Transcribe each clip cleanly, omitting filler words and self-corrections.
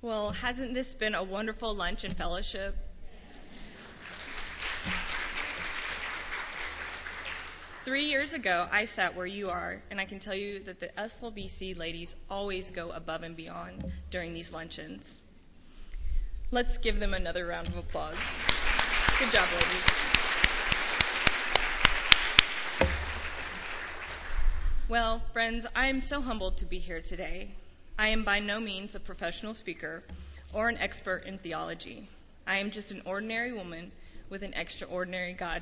Well, hasn't this been a wonderful lunch and fellowship? Three years ago, I sat where you are, and I can tell you that the SLBC ladies always go above and beyond during these luncheons. Let's give them another round of applause. Good job, ladies. Well, friends, I am so humbled to be here today. I am by no means a professional speaker or an expert in theology. I am just an ordinary woman with an extraordinary God.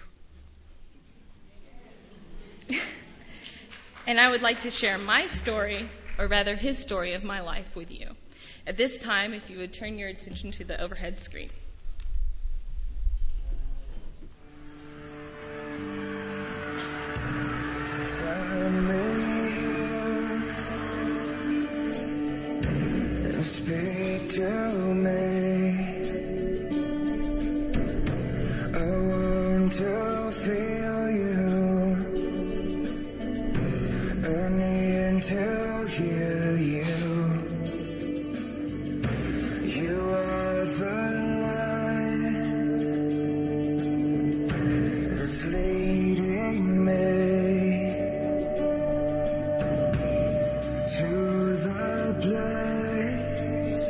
And I would like to share my story, or rather his story of my life with you. At this time, if you would turn your attention to the overhead screen. Speak to me. I want to feel you. I need to hear you. You are the light that's leading me to the place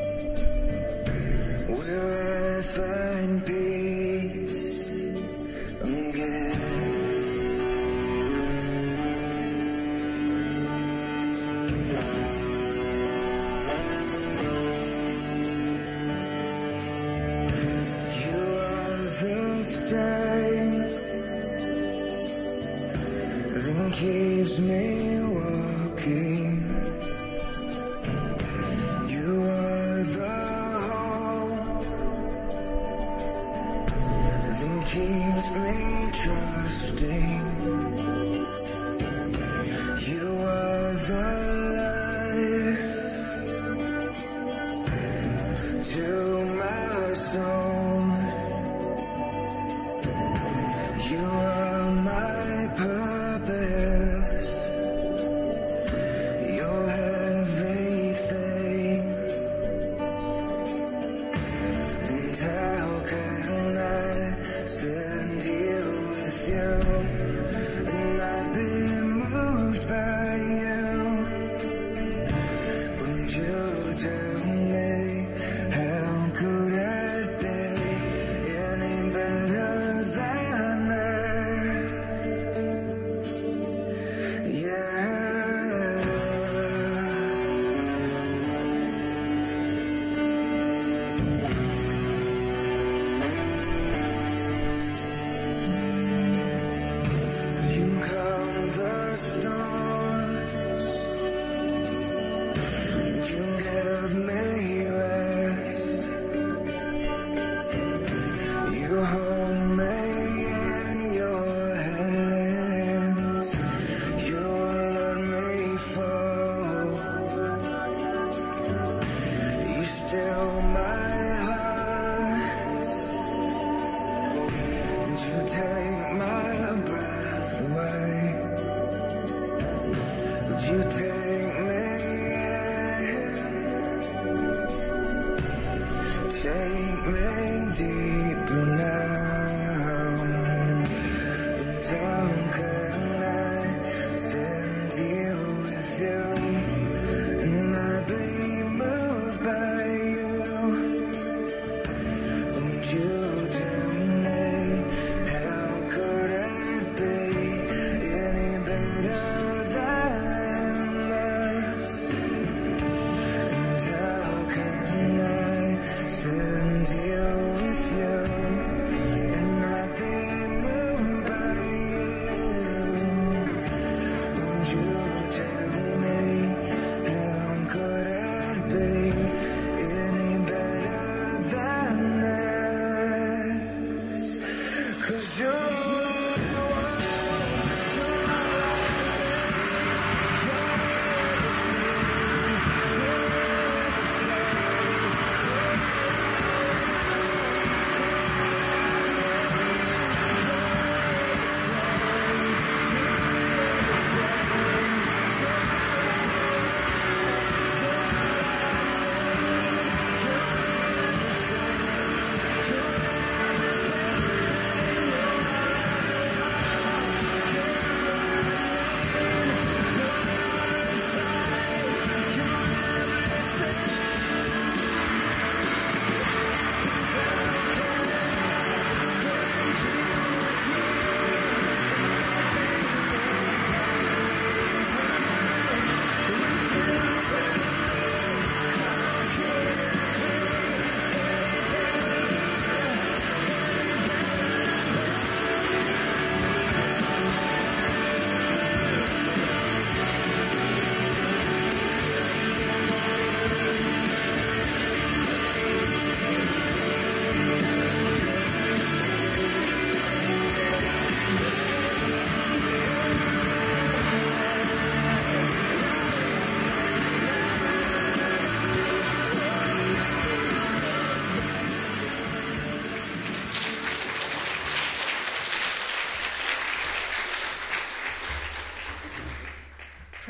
where I find peace again. You are the strength that keeps me walking. You are the hope that keeps me trusting. You are the life to my soul. You are my purpose. You're everything. And how can I stand here with you and not be moved by you? Would you tell me how could I be any better than this? Yeah. You calm the storms. You give me rest. You hold me in your hands. You let me fall. You still my heart. And you take my breath away. Would you take me in? Take me deeper now. And how can I stand here with you and not be moved by you? Would you tell me how could I be any better than this? And how can I stand here with you and not be moved by you? Would you tell me how could I be any better than this? 'Cause you're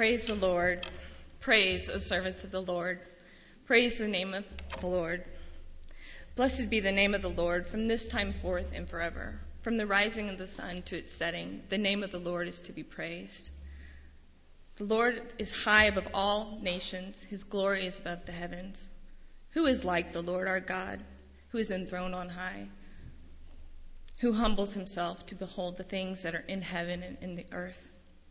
Praise the Lord. Praise, O servants of the Lord. Praise the name of the Lord. Blessed be the name of the Lord from this time forth and forever. From the rising of the sun to its setting, the name of the Lord is to be praised. The Lord is high above all nations. His glory is above the heavens. Who is like the Lord our God, who is enthroned on high, who humbles himself to behold the things that are in heaven and in the earth?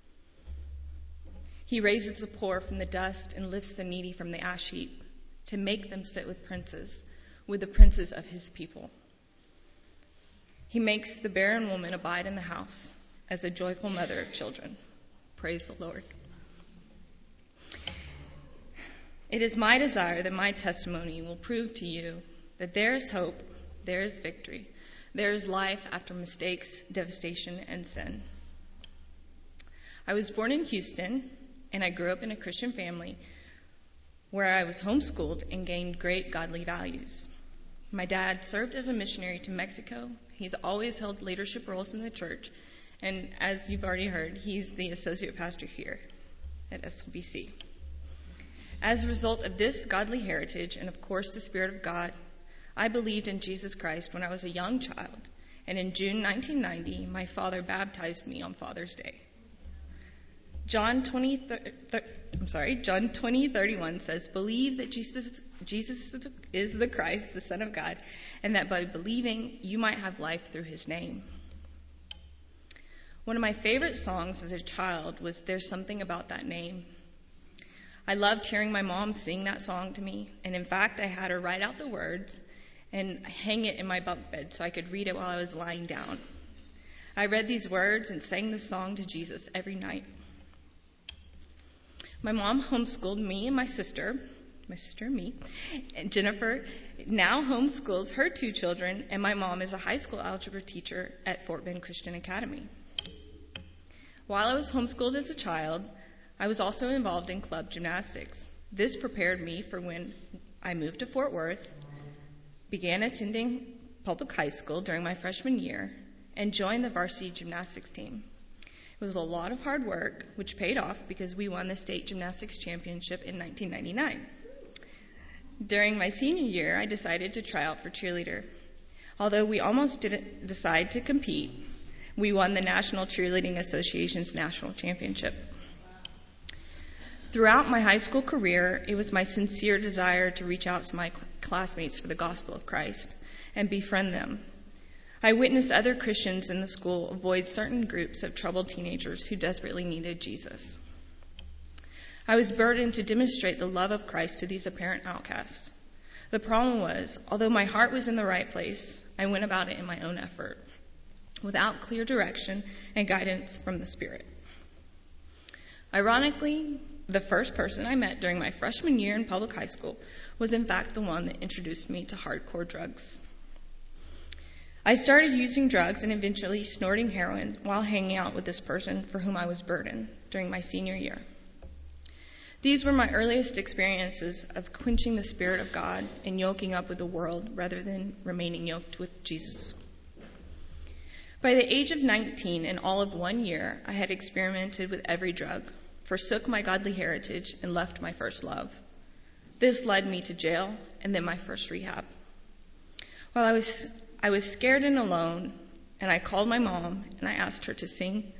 He raises the poor from the dust and lifts the needy from the ash heap, to make them sit with the princes of his people. He makes the barren woman abide in the house as a joyful mother of children. Praise the Lord. It is my desire that my testimony will prove to you that there is hope, there is victory, there is life after mistakes, devastation, and sin. I was born in Houston, and I grew up in a Christian family where I was homeschooled and gained great godly values. My dad served as a missionary to Mexico. He's always held leadership roles in the church, and as you've already heard, he's the associate pastor here at SLBC. As a result of this godly heritage and, of course, the Spirit of God, I believed in Jesus Christ when I was a young child, and in June 1990, my father baptized me on Father's Day. John 20:31 says, "Believe that Jesus is the Christ, the Son of God, and that by believing you might have life through his name." One of my favorite songs as a child was "There's Something About That Name." I loved hearing my mom sing that song to me, and in fact, I had her write out the words and hang it in my bunk bed so I could read it while I was lying down. I read these words and sang the song to Jesus every night. My mom homeschooled me and my sister and me, and Jennifer now homeschools her 2 children, and my mom is a high school algebra teacher at Fort Bend Christian Academy. While I was homeschooled as a child, I was also involved in club gymnastics. This prepared me for when I moved to Fort Worth, began attending public high school during my freshman year, and joined the varsity gymnastics team. It was a lot of hard work, which paid off because we won the state gymnastics championship in 1999. During my senior year, I decided to try out for cheerleader. Although we almost didn't decide to compete, we won the National Cheerleading Association's national championship. Throughout my high school career, it was my sincere desire to reach out to my classmates for the gospel of Christ and befriend them. I witnessed other Christians in the school avoid certain groups of troubled teenagers who desperately needed Jesus. I was burdened to demonstrate the love of Christ to these apparent outcasts. The problem was, although my heart was in the right place, I went about it in my own effort, without clear direction and guidance from the Spirit. Ironically, the first person I met during my freshman year in public high school was in fact the one that introduced me to hardcore drugs. I started using drugs and eventually snorting heroin while hanging out with this person for whom I was burdened during my senior year. These were my earliest experiences of quenching the Spirit of God and yoking up with the world rather than remaining yoked with Jesus. By the age of 19 and all of 1 year, I had experimented with every drug, forsook my godly heritage, and left my first love. This led me to jail and then my first rehab. While I was scared and alone, and I called my mom and I asked her to sing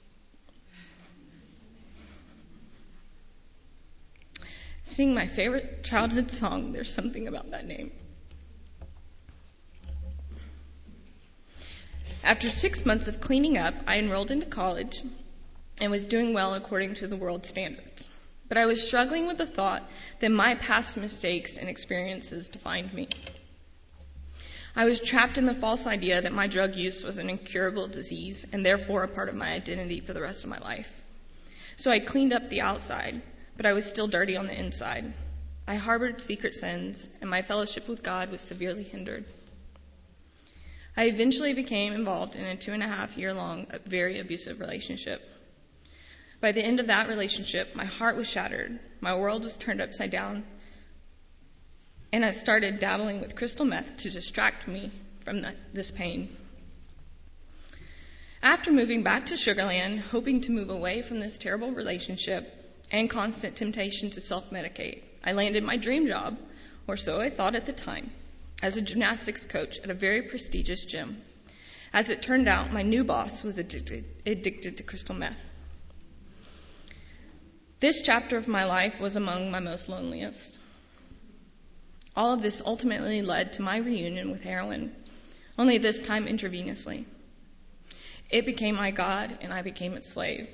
my favorite childhood song, "There's Something About That Name." After 6 months of cleaning up, I enrolled into college and was doing well according to the world's standards. But I was struggling with the thought that my past mistakes and experiences defined me. I was trapped in the false idea that my drug use was an incurable disease and therefore a part of my identity for the rest of my life. So I cleaned up the outside, but I was still dirty on the inside. I harbored secret sins, and my fellowship with God was severely hindered. I eventually became involved in a 2.5-year-long, very abusive relationship. By the end of that relationship, my heart was shattered, my world was turned upside down, and I started dabbling with crystal meth to distract me from this pain. After moving back to Sugar Land, hoping to move away from this terrible relationship, and constant temptation to self-medicate, I landed my dream job, or so I thought at the time, as a gymnastics coach at a very prestigious gym. As it turned out, my new boss was addicted to crystal meth. This chapter of my life was among my most loneliest. All of this ultimately led to my reunion with heroin, only this time intravenously. It became my God, and I became its slave.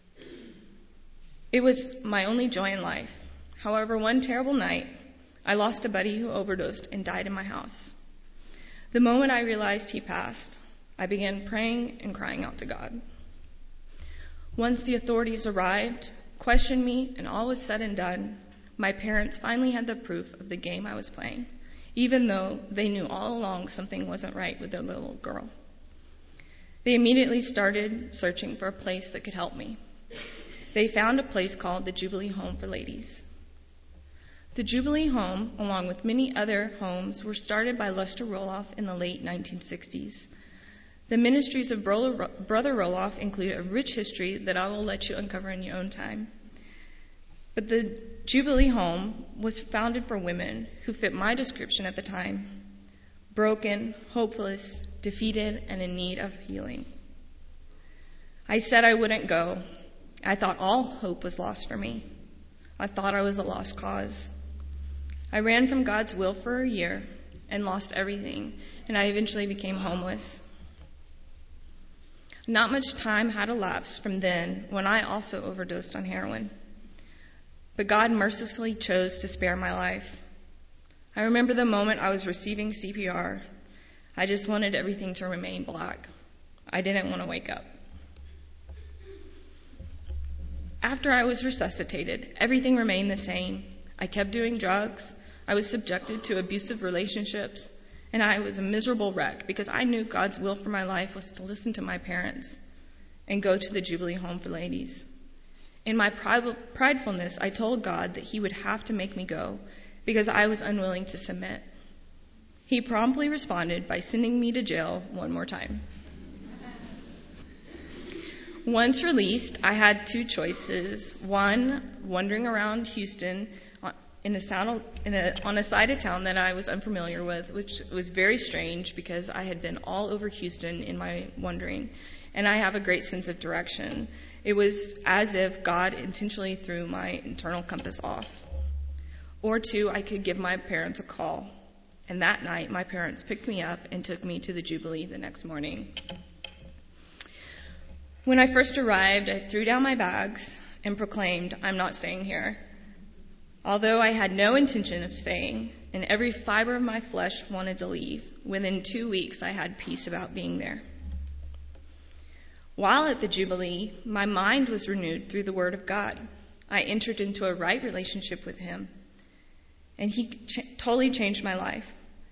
It was my only joy in life. However, one terrible night, I lost a buddy who overdosed and died in my house. The moment I realized he passed, I began praying and crying out to God. Once the authorities arrived, questioned me, and all was said and done, my parents finally had the proof of the game I was playing, even though they knew all along something wasn't right with their little girl. They immediately started searching for a place that could help me. They found a place called the Jubilee Home for Ladies. The Jubilee Home, along with many other homes, were started by Lester Roloff in the late 1960s. The ministries of Brother Roloff include a rich history that I will let you uncover in your own time. But the Jubilee Home was founded for women who fit my description at the time: broken, hopeless, defeated, and in need of healing. I said I wouldn't go. I thought all hope was lost for me. I thought I was a lost cause. I ran from God's will for a year and lost everything, and I eventually became homeless. Not much time had elapsed from then when I also overdosed on heroin. But God mercifully chose to spare my life. I remember the moment I was receiving CPR. I just wanted everything to remain black. I didn't want to wake up. After I was resuscitated, everything remained the same. I kept doing drugs. I was subjected to abusive relationships. And I was a miserable wreck because I knew God's will for my life was to listen to my parents and go to the Jubilee Home for Ladies. In my pridefulness, I told God that He would have to make me go because I was unwilling to submit. He promptly responded by sending me to jail one more time. Once released, I had two choices. One, wandering around Houston on a side of town that I was unfamiliar with, which was very strange because I had been all over Houston in my wandering, and I have a great sense of direction. It was as if God intentionally threw my internal compass off. Or two, I could give my parents a call. And that night, my parents picked me up and took me to the Jubilee the next morning. When I first arrived, I threw down my bags and proclaimed, "I'm not staying here." Although I had no intention of staying, and every fiber of my flesh wanted to leave, within 2 weeks I had peace about being there. While at the Jubilee, my mind was renewed through the Word of God. I entered into a right relationship with Him, and He totally changed my life.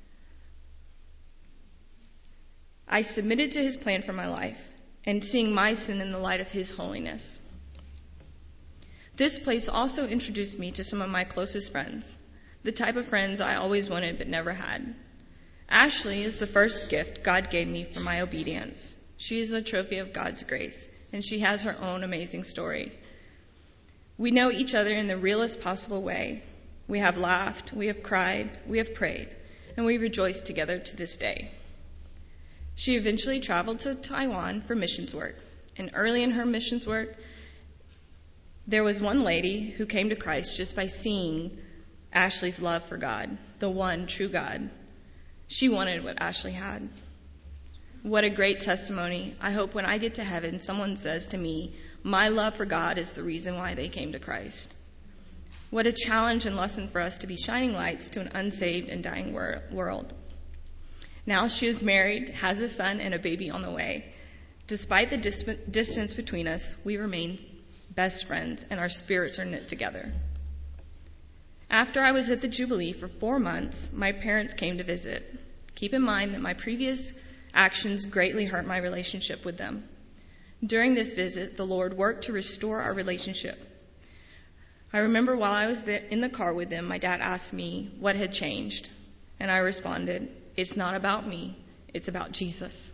I submitted to His plan for my life, and seeing my sin in the light of His holiness. This place also introduced me to some of my closest friends, the type of friends I always wanted but never had. Ashley is the first gift God gave me for my obedience. She is a trophy of God's grace, and she has her own amazing story. We know each other in the realest possible way. We have laughed, we have cried, we have prayed, and we rejoice together to this day. She eventually traveled to Taiwan for missions work, and early in her missions work, there was one lady who came to Christ just by seeing Ashley's love for God, the one true God. She wanted what Ashley had. What a great testimony. I hope when I get to heaven, someone says to me, my love for God is the reason why they came to Christ. What a challenge and lesson for us to be shining lights to an unsaved and dying world. Now she is married, has a son, and a baby on the way. Despite the distance between us, we remain best friends, and our spirits are knit together. After I was at the Jubilee for 4 months, my parents came to visit. Keep in mind that my previous actions greatly hurt my relationship with them. During this visit, the Lord worked to restore our relationship. I remember while I was there in the car with them, my dad asked me what had changed, and I responded, "It's not about me, it's about Jesus."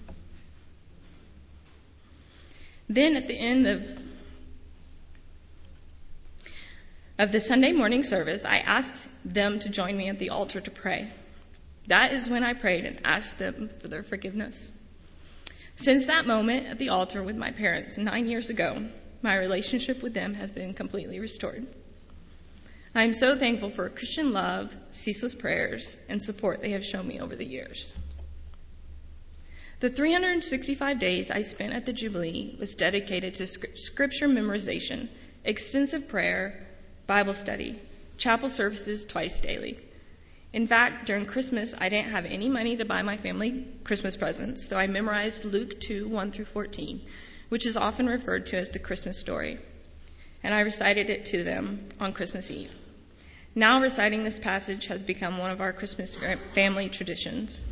Then at the end of of the Sunday morning service, I asked them to join me at the altar to pray. That is when I prayed and asked them for their forgiveness. Since that moment at the altar with my parents 9 years ago, my relationship with them has been completely restored. I am so thankful for Christian love, ceaseless prayers, and support they have shown me over the years. The 365 days I spent at the Jubilee was dedicated to scripture memorization, extensive prayer, Bible study, chapel services twice daily. In fact, during Christmas, I didn't have any money to buy my family Christmas presents, so I memorized Luke 2, 1 through 14, which is often referred to as the Christmas story, and I recited it to them on Christmas Eve. Now reciting this passage has become one of our Christmas family traditions.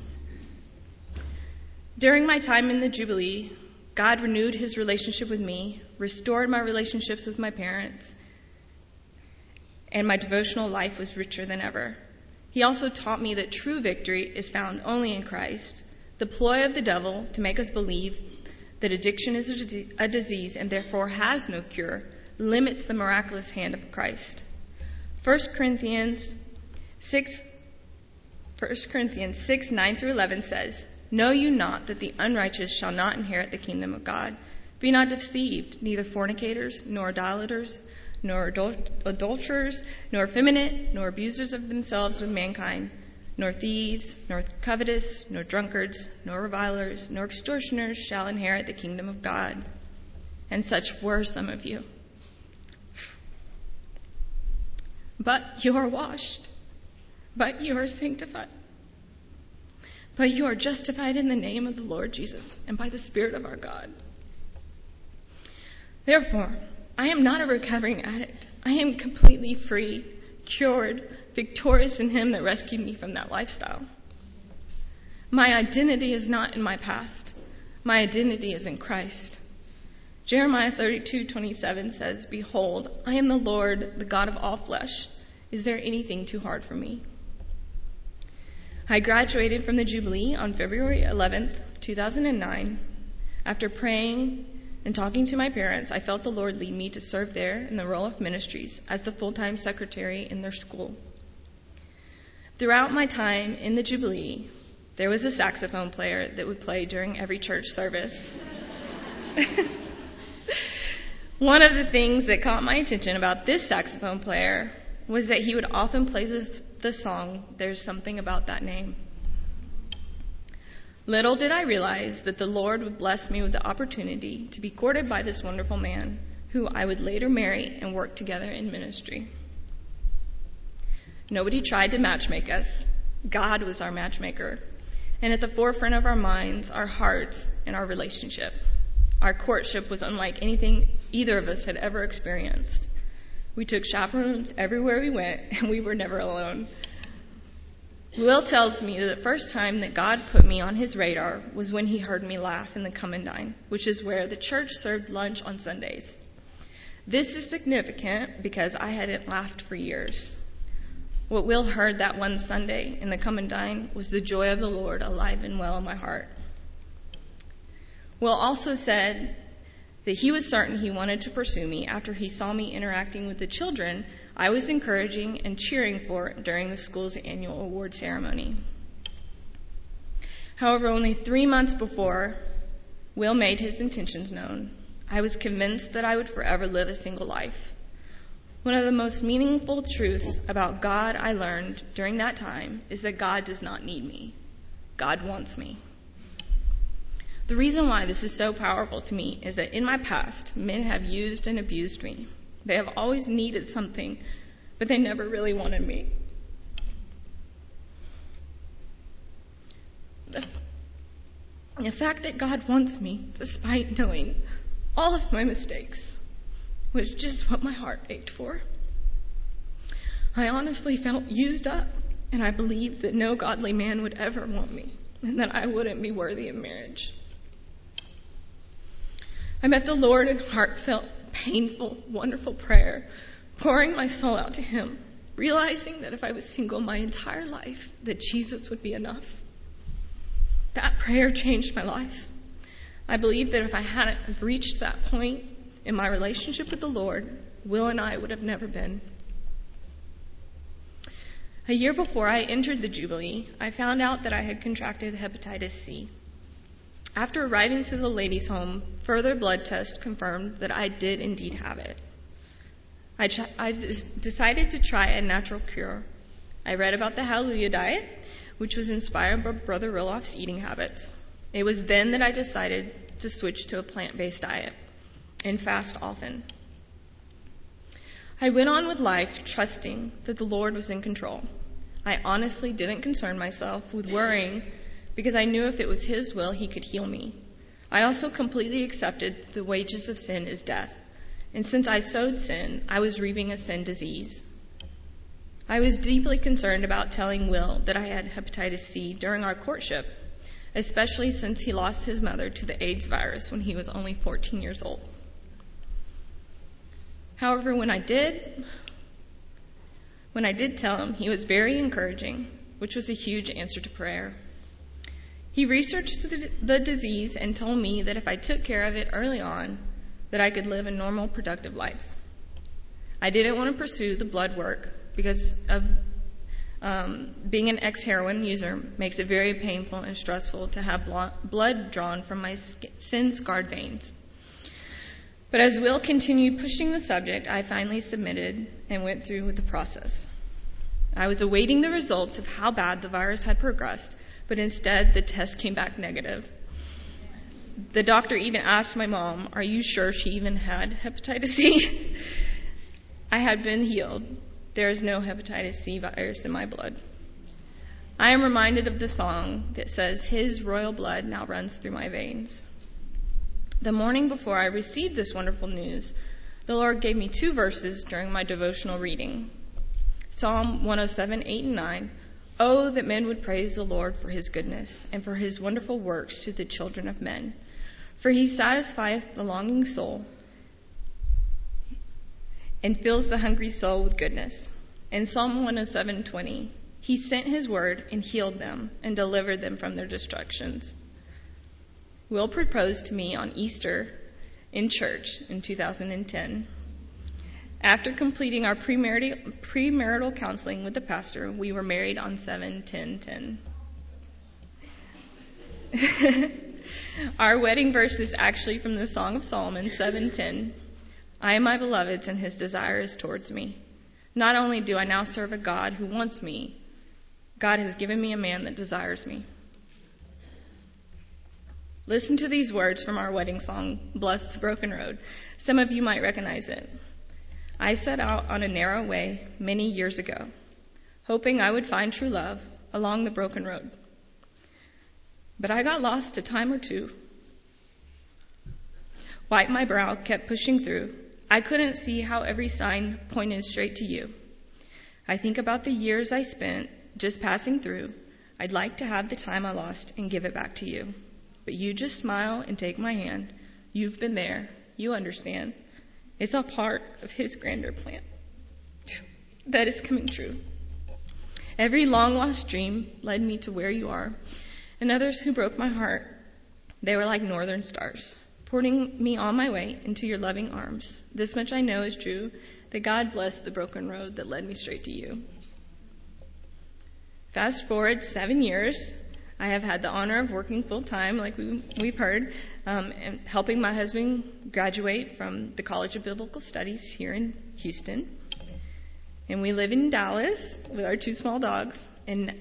During my time in the Jubilee, God renewed his relationship with me, restored my relationships with my parents, and my devotional life was richer than ever. He also taught me that true victory is found only in Christ. The ploy of the devil to make us believe that addiction is a disease and therefore has no cure limits the miraculous hand of Christ. 1 Corinthians 6, 9 through 11 says, "Know you not that the unrighteous shall not inherit the kingdom of God? Be not deceived, neither fornicators, nor idolaters, nor adulterers, nor effeminate, nor abusers of themselves with mankind, nor thieves, nor covetous, nor drunkards, nor revilers, nor extortioners shall inherit the kingdom of God." And such were some of you. But you are washed, but you are sanctified, but you are justified in the name of the Lord Jesus and by the Spirit of our God. Therefore, I am not a recovering addict. I am completely free, cured, victorious in him that rescued me from that lifestyle. My identity is not in my past. My identity is in Christ. Jeremiah 32:27 says, "Behold, I am the Lord, the God of all flesh. Is there anything too hard for me?" I graduated from the Jubilee on February 11th, 2009. After praying and talking to my parents, I felt the Lord lead me to serve there in the role of ministries as the full-time secretary in their school. Throughout my time in the Jubilee, there was a saxophone player that would play during every church service. One of the things that caught my attention about this saxophone player was that he would often play the song, "There's Something About That Name." Little did I realize that the Lord would bless me with the opportunity to be courted by this wonderful man, who I would later marry and work together in ministry. Nobody tried to matchmake us. God was our matchmaker, and at the forefront of our minds, our hearts, and our relationship. Our courtship was unlike anything either of us had ever experienced. We took chaperones everywhere we went, and we were never alone. Will tells me that the first time that God put me on his radar was when he heard me laugh in the Come and Dine, which is where the church served lunch on Sundays. This is significant because I hadn't laughed for years. What Will heard that one Sunday in the Come and Dine was the joy of the Lord alive and well in my heart. Will also said that he was certain he wanted to pursue me after he saw me interacting with the children I was encouraging and cheering for during the school's annual award ceremony. However, only 3 months before Will made his intentions known, I was convinced that I would forever live a single life. One of the most meaningful truths about God I learned during that time is that God does not need me. God wants me. The reason why this is so powerful to me is that in my past, men have used and abused me. They have always needed something, but they never really wanted me. The fact that God wants me, despite knowing all of my mistakes, was just what my heart ached for. I honestly felt used up, and I believed that no godly man would ever want me, and that I wouldn't be worthy of marriage. I met the Lord in heartfelt, painful, wonderful prayer, pouring my soul out to him, realizing that if I was single my entire life, that Jesus would be enough. That prayer changed my life. I believe that if I hadn't reached that point in my relationship with the Lord, Will and I would have never been. A year before I entered the Jubilee, I found out that I had contracted hepatitis C. After arriving to the ladies' home, further blood tests confirmed that I did indeed have it. I decided to try a natural cure. I read about the Hallelujah diet, which was inspired by Brother Roloff's eating habits. It was then that I decided to switch to a plant-based diet and fast often. I went on with life trusting that the Lord was in control. I honestly didn't concern myself with worrying because I knew if it was His will, He could heal me. I also completely accepted the wages of sin is death. And since I sowed sin, I was reaping a sin disease. I was deeply concerned about telling Will that I had hepatitis C during our courtship, especially since he lost his mother to the AIDS virus when he was only 14 years old. However, when I did tell him, he was very encouraging, which was a huge answer to prayer. He researched the disease and told me that if I took care of it early on, that I could live a normal, productive life. I didn't want to pursue the blood work because of being an ex-heroin user makes it very painful and stressful to have blood drawn from my sin-scarred veins. But as Will continued pushing the subject, I finally submitted and went through with the process. I was awaiting the results of how bad the virus had progressed, but instead the test came back negative. The doctor even asked my mom, "Are you sure she even had hepatitis C?" I had been healed. There is no hepatitis C virus in my blood. I am reminded of the song that says, "His royal blood now runs through my veins." The morning before I received this wonderful news, the Lord gave me 2 verses during my devotional reading. Psalm 107, 8 and 9. Oh, that men would praise the Lord for His goodness and for His wonderful works to the children of men. For He satisfieth the longing soul and fills the hungry soul with goodness. And Psalm 107, 20. He sent His word and healed them and delivered them from their destructions. Will proposed to me on Easter in church in 2010. After completing our premarital counseling with the pastor, we were married on 7/10/10. Our wedding verse is actually from the Song of Solomon 7:10. I am my beloved's and His desire is towards me. Not only do I now serve a God who wants me, God has given me a man that desires me. Listen to these words from our wedding song, Bless the Broken Road. Some of you might recognize it. I set out on a narrow way many years ago, hoping I would find true love along the broken road. But I got lost a time or two. Wiped my brow, kept pushing through. I couldn't see how every sign pointed straight to you. I think about the years I spent just passing through. I'd like to have the time I lost and give it back to you. But you just smile and take my hand. You've been there. You understand. It's all part of His grander plan that is coming true. Every long-lost dream led me to where you are, and others who broke my heart, they were like northern stars, porting me on my way into your loving arms. This much I know is true, that God blessed the broken road that led me straight to you. Fast forward 7 years, I have had the honor of working full-time, like we've heard, and helping my husband graduate from the College of Biblical Studies here in Houston. And we live in Dallas with our 2 small dogs. And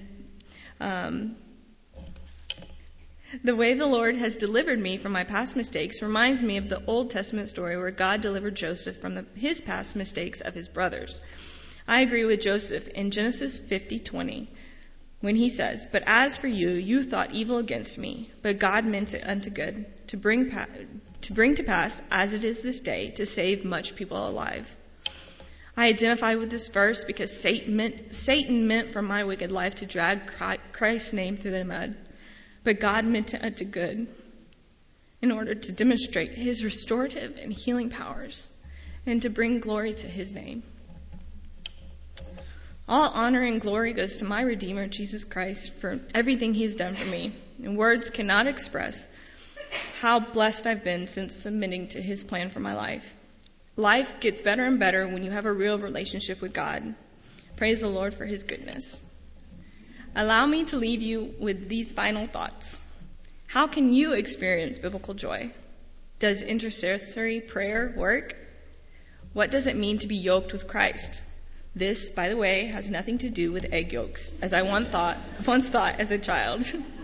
the way the Lord has delivered me from my past mistakes reminds me of the Old Testament story where God delivered Joseph from his past mistakes of his brothers. I agree with Joseph in Genesis 50:20. When he says, "But as for you, you thought evil against me, but God meant it unto good, to bring to pass, as it is this day, to save much people alive." I identify with this verse because Satan meant for my wicked life to drag Christ's name through the mud, but God meant it unto good in order to demonstrate His restorative and healing powers and to bring glory to His name. All honor and glory goes to my Redeemer, Jesus Christ, for everything He has done for me. And words cannot express how blessed I've been since submitting to His plan for my life. Life gets better and better when you have a real relationship with God. Praise the Lord for his goodness. Allow me to leave you with these final thoughts. How can you experience biblical joy? Does intercessory prayer work? What does it mean to be yoked with Christ? This, by the way, has nothing to do with egg yolks, as I once thought as a child.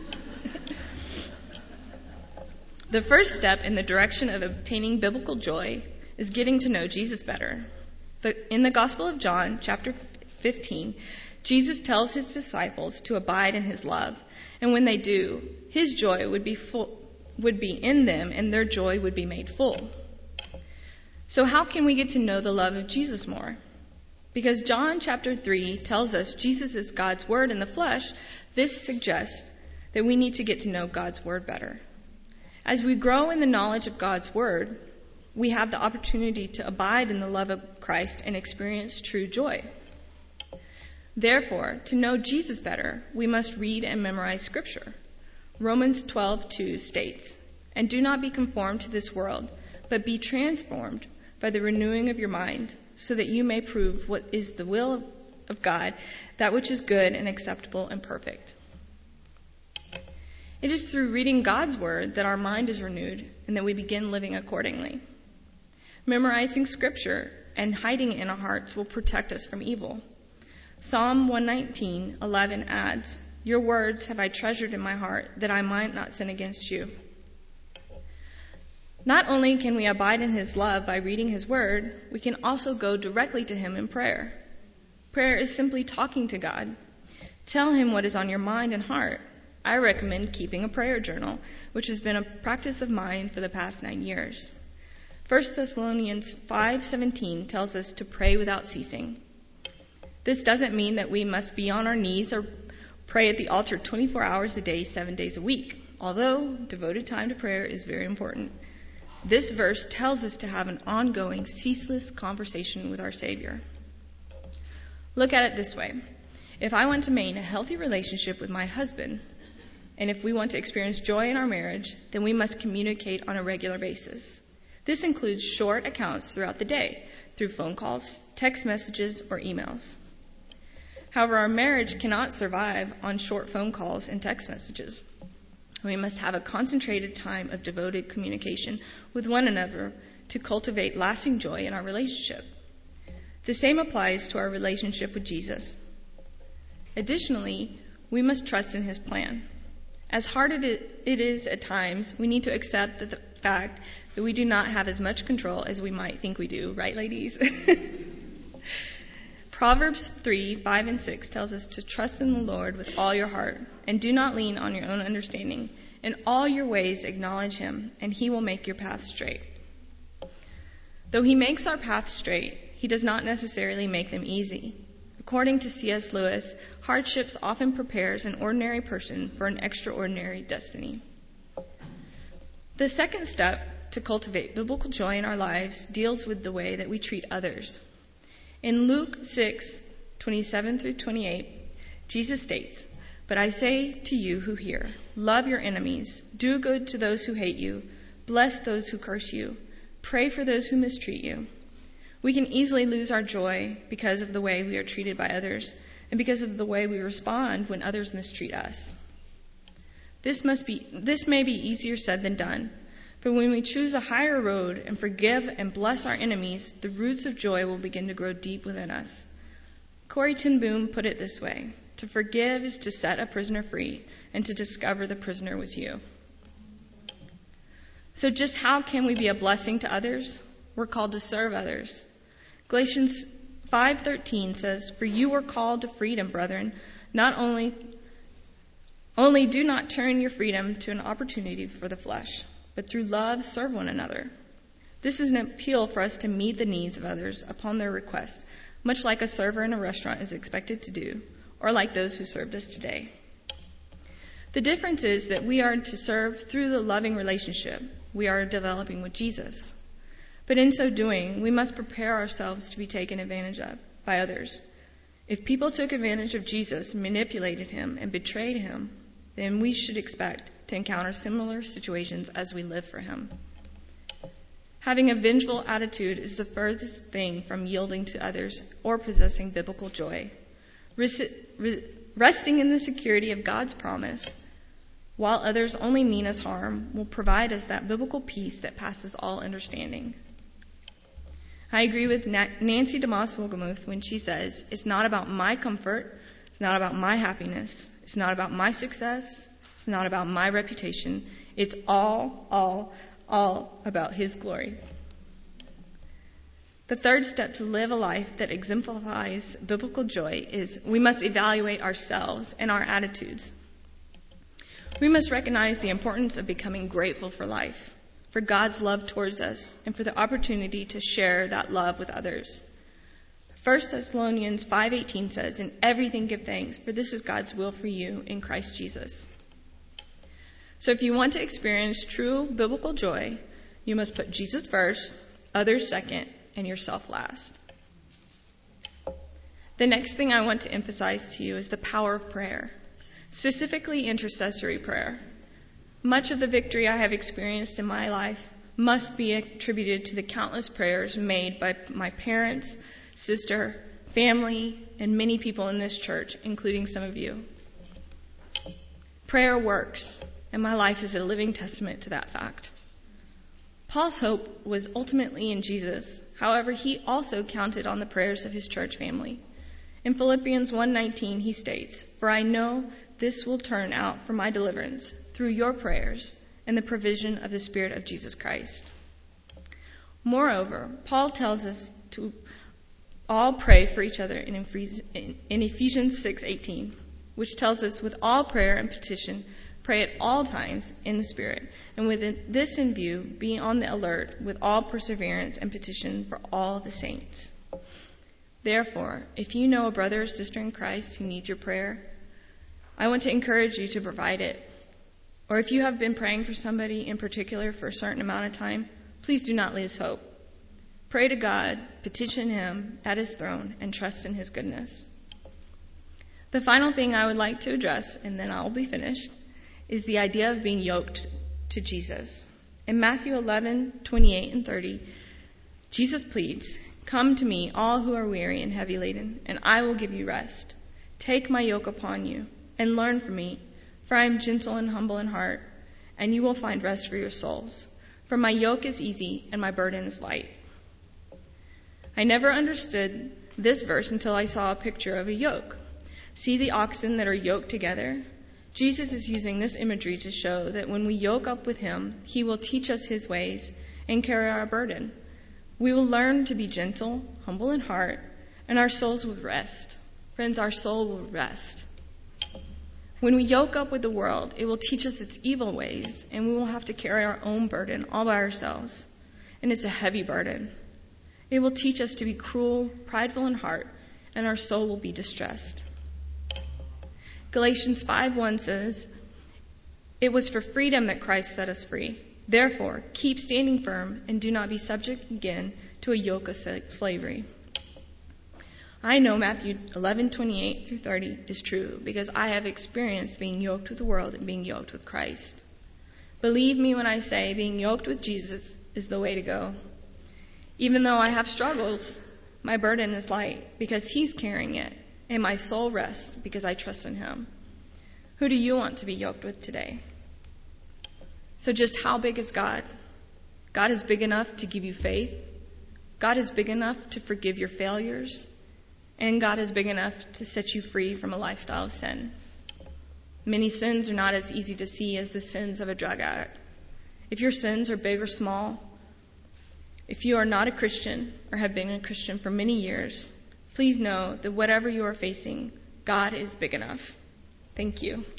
The first step in the direction of obtaining biblical joy is getting to know Jesus better. In the Gospel of John, chapter 15, Jesus tells his disciples to abide in his love, and when they do, his joy would be in them, and their joy would be made full. So how can we get to know the love of Jesus more? Because John chapter 3 tells us Jesus is God's word in the flesh, this suggests that we need to get to know God's word better. As we grow in the knowledge of God's word, we have the opportunity to abide in the love of Christ and experience true joy. Therefore, to know Jesus better, we must read and memorize Scripture. Romans 12:2 states, "And do not be conformed to this world, but be transformed by the renewing of your mind, so that you may prove what is the will of God, that which is good and acceptable and perfect." It is through reading God's word that our mind is renewed and that we begin living accordingly. Memorizing Scripture and hiding it in our hearts will protect us from evil. Psalm 119:11 adds, "Your words have I treasured in my heart, that I might not sin against you." Not only can we abide in his love by reading his word, we can also go directly to him in prayer. Prayer is simply talking to God. Tell him what is on your mind and heart. I recommend keeping a prayer journal, which has been a practice of mine for the past 9 years. 1 Thessalonians 5:17 tells us to pray without ceasing. This doesn't mean that we must be on our knees or pray at the altar 24 hours a day, 7 days a week, although devoted time to prayer is very important. This verse tells us to have an ongoing, ceaseless conversation with our Savior. Look at it this way. If I want to maintain a healthy relationship with my husband, and if we want to experience joy in our marriage, then we must communicate on a regular basis. This includes short accounts throughout the day, through phone calls, text messages, or emails. However, our marriage cannot survive on short phone calls and text messages. We must have a concentrated time of devoted communication with one another to cultivate lasting joy in our relationship. The same applies to our relationship with Jesus. Additionally, we must trust in his plan. As hard as it is at times, we need to accept the fact that we do not have as much control as we might think we do. Right, ladies? Proverbs 3:5 and 6 tells us to trust in the Lord with all your heart, and do not lean on your own understanding. In all your ways acknowledge him, and he will make your path straight. Though he makes our path straight, he does not necessarily make them easy. According to C.S. Lewis, hardships often prepares an ordinary person for an extraordinary destiny. The second step to cultivate biblical joy in our lives deals with the way that we treat others. In Luke 6:27 through 28, Jesus states, "But I say to you who hear, love your enemies, do good to those who hate you, bless those who curse you, pray for those who mistreat you." We can easily lose our joy because of the way we are treated by others and because of the way we respond when others mistreat us. This may be easier said than done, but when we choose a higher road and forgive and bless our enemies, the roots of joy will begin to grow deep within us. Corrie ten Boom put it this way: "To forgive is to set a prisoner free, and to discover the prisoner was you." So just how can we be a blessing to others? We're called to serve others. Galatians 5:13 says, "For you were called to freedom, brethren. Not only do not turn your freedom to an opportunity for the flesh, but through love serve one another." This is an appeal for us to meet the needs of others upon their request, much like a server in a restaurant is expected to do, or like those who served us today. The difference is that we are to serve through the loving relationship we are developing with Jesus. But in so doing, we must prepare ourselves to be taken advantage of by others. If people took advantage of Jesus, manipulated him, and betrayed him, then we should expect to encounter similar situations as we live for him. Having a vengeful attitude is the furthest thing from yielding to others or possessing biblical joy. resting in the security of God's promise, while others only mean us harm, will provide us that biblical peace that passes all understanding. I agree with Nancy DeMoss Wolgemuth when she says, it's not about my comfort, it's not about my happiness, it's not about my success, it's not about my reputation, it's all about His glory. The third step to live a life that exemplifies biblical joy is we must evaluate ourselves and our attitudes. We must recognize the importance of becoming grateful for life, for God's love towards us, and for the opportunity to share that love with others. 1 Thessalonians 5:18 says, "In everything give thanks, for this is God's will for you in Christ Jesus." So if you want to experience true biblical joy, you must put Jesus first, others second, and yourself last. The next thing I want to emphasize to you is the power of prayer, specifically intercessory prayer. Much of the victory I have experienced in my life must be attributed to the countless prayers made by my parents, sister, family, and many people in this church, including some of you. Prayer works, and my life is a living testament to that fact. Paul's hope was ultimately in Jesus. However, he also counted on the prayers of his church family. In Philippians 1:19, he states, "For I know this will turn out for my deliverance through your prayers and the provision of the Spirit of Jesus Christ." Moreover, Paul tells us to all pray for each other in Ephesians 6:18, which tells us with all prayer and petition, pray at all times in the Spirit, and with this in view, be on the alert with all perseverance and petition for all the saints. Therefore, if you know a brother or sister in Christ who needs your prayer, I want to encourage you to provide it. Or if you have been praying for somebody in particular for a certain amount of time, please do not lose hope. Pray to God, petition Him at His throne, and trust in His goodness. The final thing I would like to address, and then I'll be finished, is the idea of being yoked to Jesus. In Matthew 11:28 and 30, Jesus pleads, "Come to me, all who are weary and heavy laden, and I will give you rest. Take my yoke upon you, and learn from me, for I am gentle and humble in heart, and you will find rest for your souls. For my yoke is easy, and my burden is light." I never understood this verse until I saw a picture of a yoke. See the oxen that are yoked together? Jesus is using this imagery to show that when we yoke up with Him, He will teach us His ways and carry our burden. We will learn to be gentle, humble in heart, and our souls will rest. Friends, our soul will rest. When we yoke up with the world, it will teach us its evil ways, and we will have to carry our own burden all by ourselves. And it's a heavy burden. It will teach us to be cruel, prideful in heart, and our soul will be distressed. Galatians 5:1 says, "It was for freedom that Christ set us free. Therefore, keep standing firm and do not be subject again to a yoke of slavery." I know Matthew 11:28 through 30 is true because I have experienced being yoked with the world and being yoked with Christ. Believe me when I say being yoked with Jesus is the way to go. Even though I have struggles, my burden is light because He's carrying it, and my soul rests because I trust in Him. Who do you want to be yoked with today? So just how big is God? God is big enough to give you faith. God is big enough to forgive your failures. And God is big enough to set you free from a lifestyle of sin. Many sins are not as easy to see as the sins of a drug addict. If your sins are big or small, if you are not a Christian or have been a Christian for many years, please know that whatever you are facing, God is big enough. Thank you.